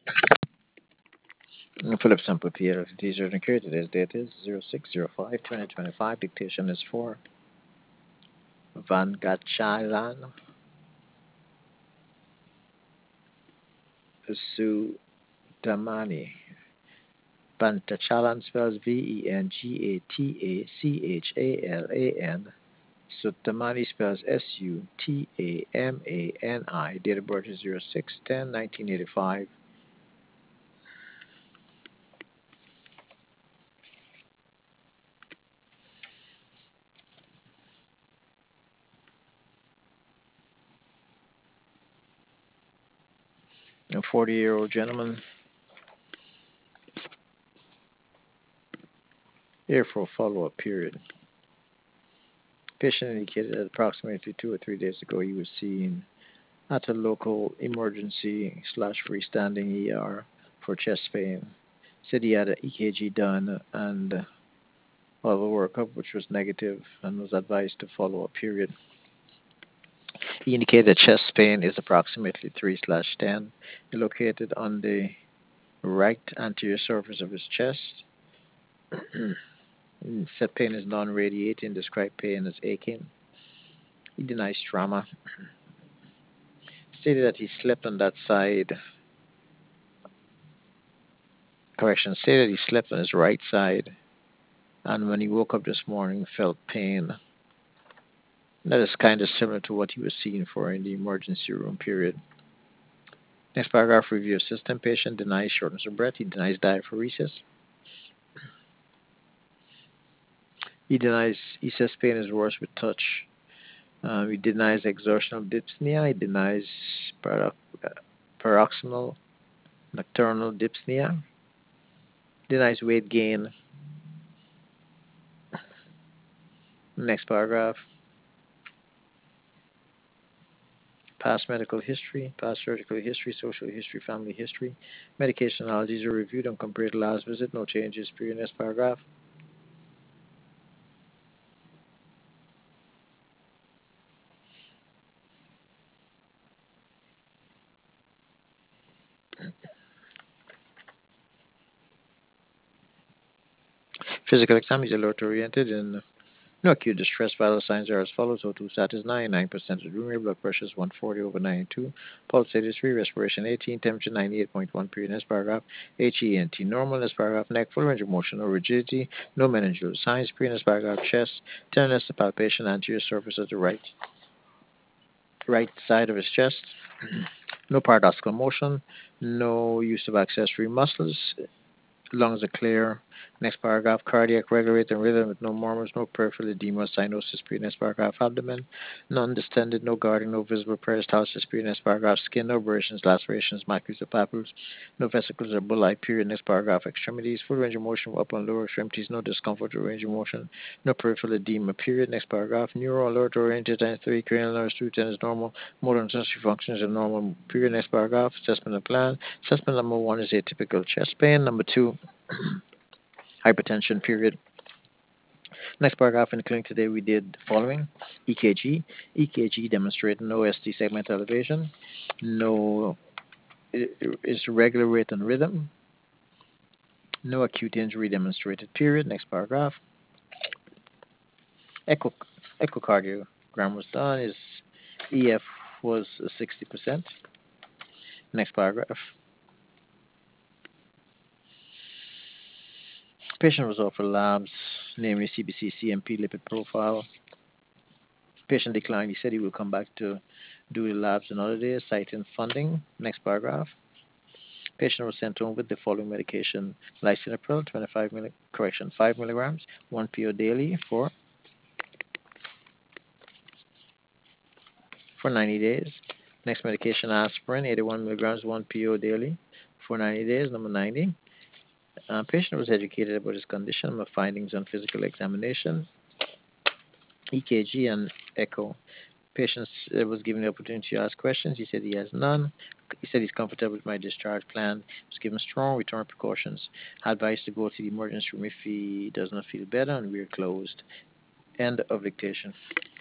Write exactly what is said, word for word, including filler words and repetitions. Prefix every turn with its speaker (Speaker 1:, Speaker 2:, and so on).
Speaker 1: Philip Sample P L C T urgent care. Today's date is zero six zero five twenty twenty-five. Dictation is for Van Gachalan Sudamani. Vantachalan spells V E N G A T A C H A L A N. Sudamani spells S U T A M A N I. Date of birth is zero six ten nineteen eighty-five. A forty-year-old gentleman here for a follow-up period. Patient indicated that approximately two or three days ago he was seen at a local emergency slash freestanding E R for chest pain. Said he had an E K G done and well, the workup, which was negative, and was advised to follow a period. He indicated that chest pain is approximately three slash ten, located on the right anterior surface of his chest. Said pain is non-radiating, described pain as aching. He denies trauma. Stated that he slept on that side. Correction, stated he slept on his right side, and when he woke up this morning, felt pain. That is kind of similar to what he was seen for in the emergency room period. Next paragraph, review of system. Patient denies shortness of breath. He denies diaphoresis. He denies, he says pain is worse with touch. Um, he denies exertional dyspnea. He denies parox- paroxysmal nocturnal dyspnea. Denies weight gain. Next paragraph, past medical history, past surgical history, social history, family history. Medication allergies are reviewed and compared to last visit. No changes. Period. Next paragraph. Physical exam is alert oriented and no acute distress. Vital signs are as follows: O two status nine, nine percent adrenaline, blood pressure is one forty over ninety-two, pulse eighty-three, respiration eighteen, temperature ninety-eight point one. Period. Next paragraph. H E N T normal. Next paragraph. Neck full range of motion, no rigidity, no meningeal signs. Period. Next paragraph. Chest tenderness, palpation, anterior surface of the right right side of his chest. No paradoxical motion, no use of accessory muscles. Lungs are clear. Next paragraph, cardiac regulator and rhythm with no murmurs, no peripheral edema, cyanosis. Period. Next paragraph, abdomen, none distended, no guarding, no visible peristalsis. Period. Next paragraph, skin, no abrasions, lacerations, macules or papules, no vesicles or bulli. Period. Next paragraph, extremities, full range of motion, upper and lower extremities, no discomfort or range of motion, no peripheral edema. Period. Next paragraph, neuro alert oriented and three cranial nerves, two ten is normal, motor and sensory functions are normal. Period. Next paragraph, assessment and plan. Assessment number one is atypical chest pain. Number two, hypertension. Period. Next paragraph, in the clinic today we did the following: E K G. E K G demonstrated no S T segment elevation, no is regular rate and rhythm, no acute injury demonstrated. Period. Next paragraph. Echo echocardiogram was done. His E F was sixty percent. Next paragraph. Patient was offered labs, namely C B C, C M P, lipid profile. Patient declined. He said he will come back to do the labs another day, citing funding. Next paragraph. Patient was sent home with the following medication: lisinopril, twenty-five milli, correction, five milligrams, one P O daily for for ninety days. Next medication, aspirin, eighty-one milligrams, one P O daily for ninety days. Number ninety. Uh, patient was educated about his condition and the findings on physical examination, E K G, and echo. Patient uh, was given the opportunity to ask questions. He said he has none. He said he's comfortable with my discharge plan. He was given strong return precautions. Advised to go to the emergency room if he does not feel better, and we're closed. End of dictation.